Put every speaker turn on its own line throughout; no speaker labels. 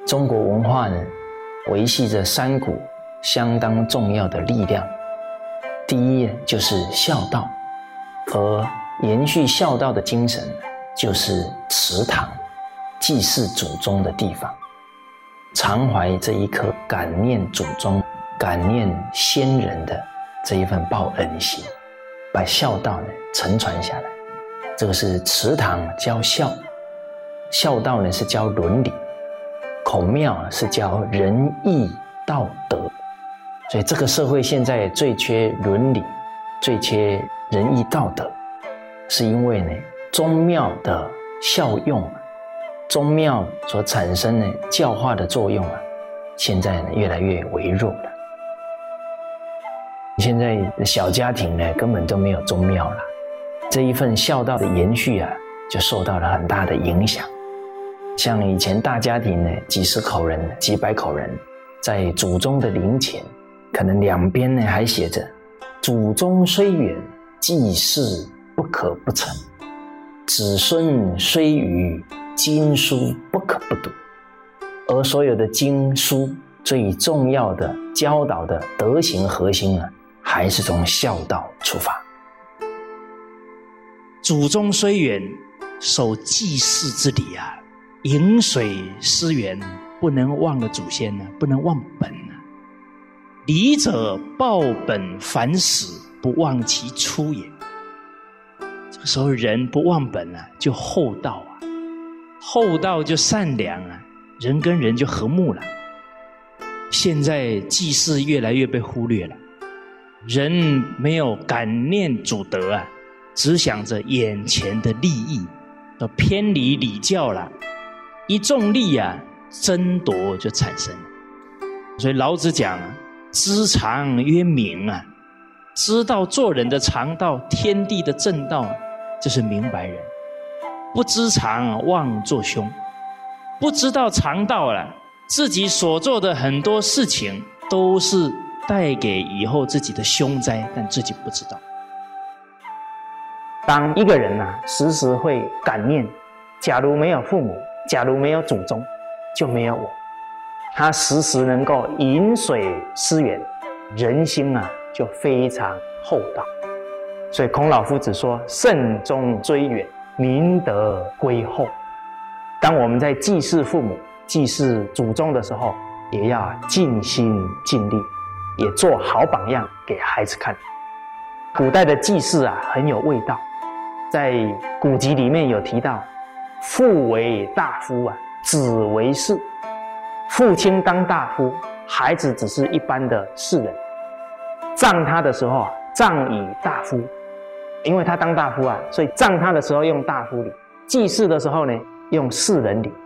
中国文化呢，维系着3股相当重要的力量。第一就是孝道，而延续孝道的精神就是祠堂，祭祀祖宗的地方，常怀这一颗感念祖宗、感念先人的这一份报恩心，把孝道呢承传下来。这个是祠堂教孝，孝道呢是教伦理，孔庙是教仁义道德。所以这个社会现在最缺伦理，最缺仁义道德，是因为呢宗庙的效用，宗庙所产生的教化的作用现在呢越来越微弱了。现在小家庭呢根本都没有宗庙了，这一份孝道的延续就受到了很大的影响。像以前大家庭呢，几十口人、几百口人，在祖宗的灵前，可能两边呢还写着“祖宗虽远，祭祀不可不成；子孙虽愚，经书不可不读”。而所有的经书最重要的教导的德行核心还是从孝道出发。
祖宗虽远，守祭祀之礼饮水思源，不能忘了祖先不能忘本礼者报本，反始不忘其初也。这个时候人不忘本就厚道厚道就善良人跟人就和睦了。现在祭祀越来越被忽略了，人没有感念祖德只想着眼前的利益，都偏离礼教了，一重利争夺就产生了。所以老子讲知常曰明知道做人的常道，天地的正道，这是明白人。不知常妄作凶，不知道常道了，自己所做的很多事情都是带给以后自己的凶灾，但自己不知道。
当一个人时时会感念，假如没有父母，假如没有祖宗，就没有我。他时时能够饮水思源，人心就非常厚道。所以孔老夫子说：“慎终追远，明德归厚。”当我们在祭祀父母、祭祀祖宗的时候，也要尽心尽力，也做好榜样给孩子看。古代的祭祀很有味道，在古籍里面有提到：父为大夫子为士。父亲当大夫，孩子只是一般的士人。葬他的时候葬以大夫，因为他当大夫所以葬他的时候用大夫礼，祭祀的时候呢用士人礼。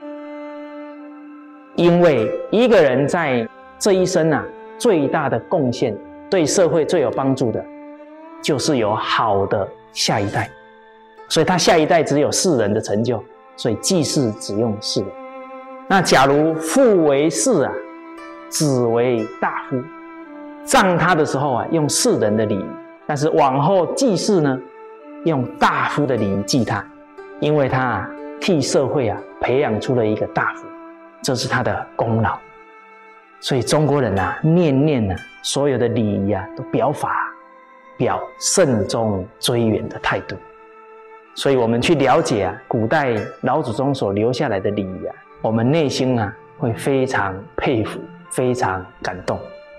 因为一个人在这一生最大的贡献，对社会最有帮助的，就是有好的下一代。所以他下一代只有士人的成就，所以祭祀只用士人。那假如父为士子为大夫，葬他的时候用士人的礼仪，但是往后祭祀呢用大夫的礼仪祭他，因为他替社会培养出了一个大夫，这是他的功劳。所以中国人念念所有的礼仪都表法，表慎终追远的态度。所以我们去了解古代老祖宗所留下来的礼仪我们内心会非常佩服，非常感动。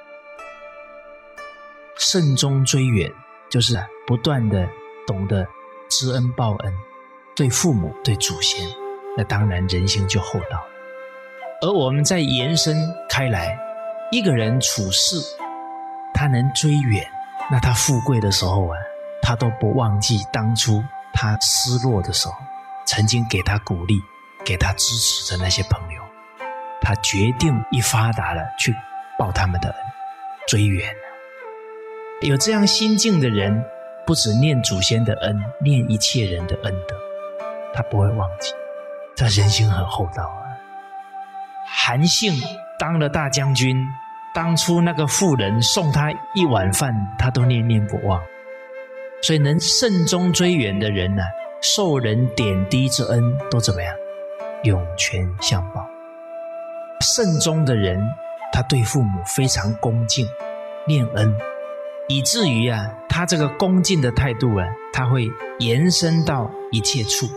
慎终追远就是不断的懂得知恩报恩，对父母对祖先，那当然人心就厚道了。而我们再延伸开来，一个人处事他能追远，那他富贵的时候他都不忘记当初他失落的时候曾经给他鼓励给他支持的那些朋友，他决定一发达了去报他们的恩，追远。有这样心境的人，不只念祖先的恩，念一切人的恩德，他不会忘记，这人心很厚道韩信当了大将军，当初那个妇人送他一碗饭，他都念念不忘。所以能慎终追远的人受人点滴之恩都怎么样？涌泉相报。 慎终的人，他对父母非常恭敬念恩，以至于他这个恭敬的态度他会延伸到一切处。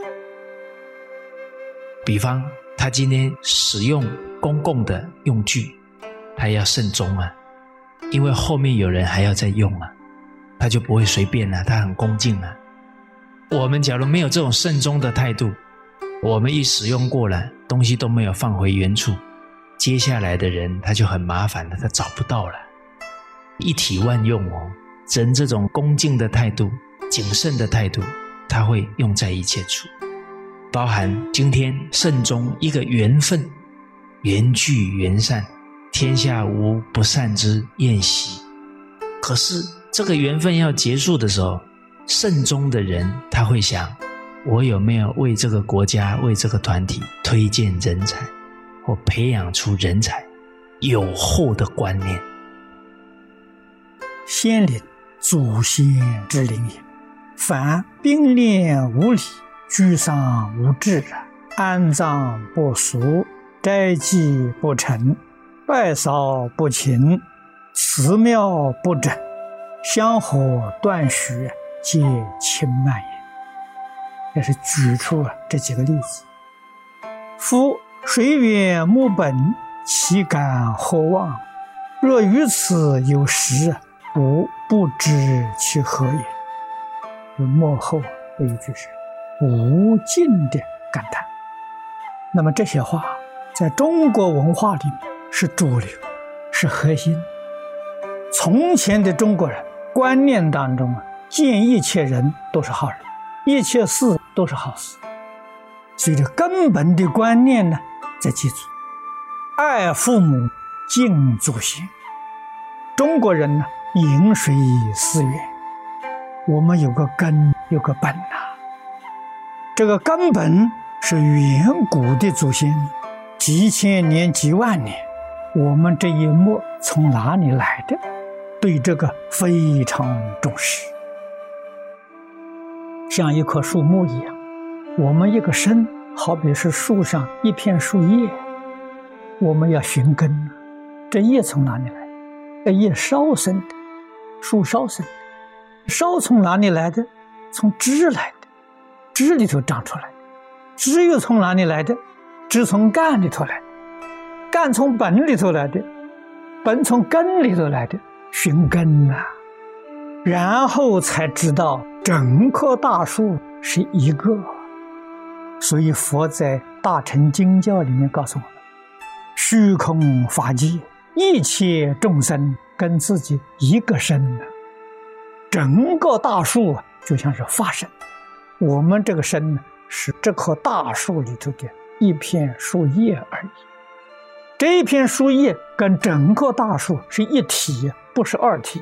比方他今天使用公共的用具，他要慎终因为后面有人还要再用他就不会随便他很恭敬我们假如没有这种慎终的态度，我们一使用过了，东西都没有放回原处，接下来的人他就很麻烦了，他找不到了。一体万用人这种恭敬的态度、谨慎的态度，他会用在一切处，包含今天慎终一个缘分，缘聚缘散，天下无不散之宴席。可是这个缘分要结束的时候，慎终的人他会想，我有没有为这个国家、为这个团体推荐人才，或培养出人才，有后的观念。
先灵，祖先之灵也。凡兵练无礼，居丧无志，安葬不俗，斋祭不成，拜扫不勤，祠庙不整，香火断续，皆轻慢也。这是举出这几个例子。夫水远木本，其感何望？若于此有时，不知其何也。末后有一句是无尽的感叹。那么这些话在中国文化里面是主流，是核心。从前的中国人观念当中见一切人都是好人，一切事都是好事，所以这根本的观念呢，再记住，爱父母，敬祖先。中国人呢，饮水思源，我们有个根，有个本这个根本是远古的祖先，几千年、几万年，我们这一脉从哪里来的？对这个非常重视，像一棵树木一样，我们一个身好比是树上一片树叶，我们要寻根。这叶从哪里来？这叶烧生的，树烧生的。烧从哪里来的？从枝来的，枝里头长出来的。枝又从哪里来的？枝从干里头来的，干从本里头来的，本从根里头来的。寻根然后才知道整棵大树是一个。所以佛在大乘经教里面告诉我们，虚空法界，一切众生跟自己一个身整个大树就像是法身，我们这个身是这棵大树里头的一片树叶而已。这一片树叶跟整个大树是一体，不是二体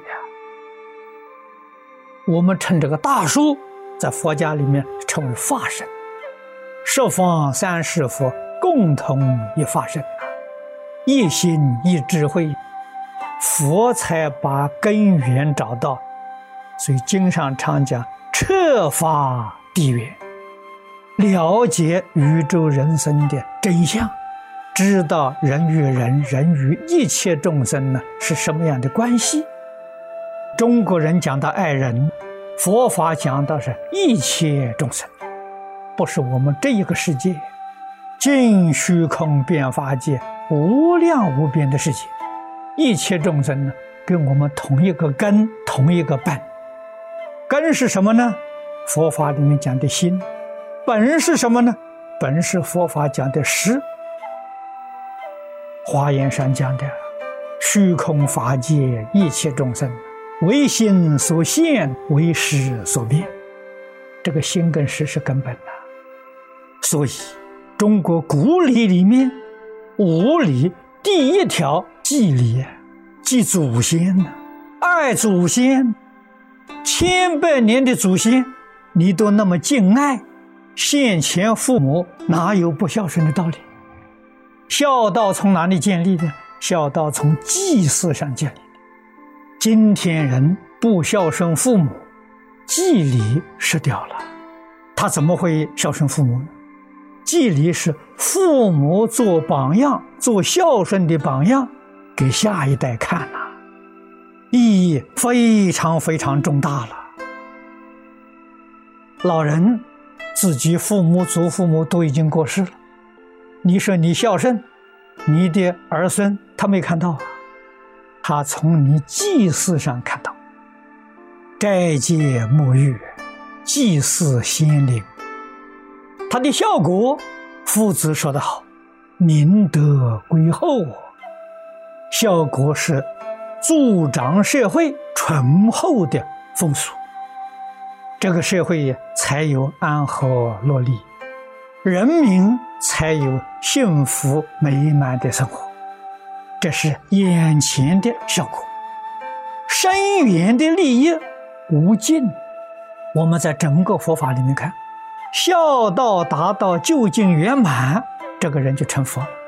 我们称这个大树在佛家里面称为法身，十方三世佛共同一法身一心一智慧，佛才把根源找到。所以经上常讲彻法地源，了解宇宙人生的真相，知道人与人、人与一切众生是什么样的关系。中国人讲到爱人，佛法讲到是一切众生，不是我们这一个世界，尽虚空遍法界，无量无边的世界，一切众生跟我们同一个根，同一个本。根是什么呢？佛法里面讲的心。本是什么呢？本是佛法讲的识。华严上讲的虚空法界，一切众生为心所现，为识所变。这个心跟识是根本所以中国古礼里面五礼第一条祭礼，祭祖先爱祖先。千百年的祖先你都那么敬爱，现前父母哪有不孝顺的道理？孝道从哪里建立的？孝道从祭祀上建立的。今天人不孝顺父母，祭礼失掉了，他怎么会孝顺父母呢？ 祭礼是父母做榜样，做孝顺的榜样，给下一代看了，意义非常非常重大了。老人自己父母、祖父母都已经过世了，你说你孝顺，你的儿孙他没看到啊，他从你祭祀上看到。斋戒沐浴，祭祀先灵，它的效果，夫子说得好，明德归厚，效果是助长社会醇厚的风俗，这个社会才有安和乐利，人民才有幸福美满的生活，这是眼前的效果。深远的利益无尽。我们在整个佛法里面看，孝道达到究竟圆满，这个人就成佛了。